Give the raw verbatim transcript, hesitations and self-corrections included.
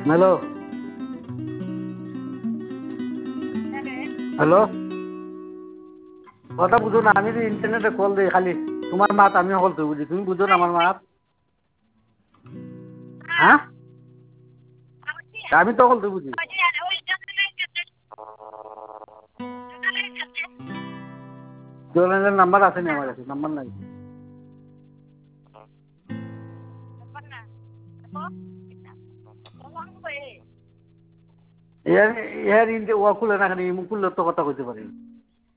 hello hello কথা বুঝো না আমি ইন্টারনেটে কল দিই খালি তোমার মাত আমি কল তো বুঝি তুমি বুঝো না আমার মাত হ্যাঁ আমি তো কল তো বুঝি জোরানের নাম্বার আছে নি আমার কাছে নাম্বার নাই ইয়ার ইয়ার ইন্টে ওয়া খুলে না খালি মুখ খুললে তো কথা কইতে পারি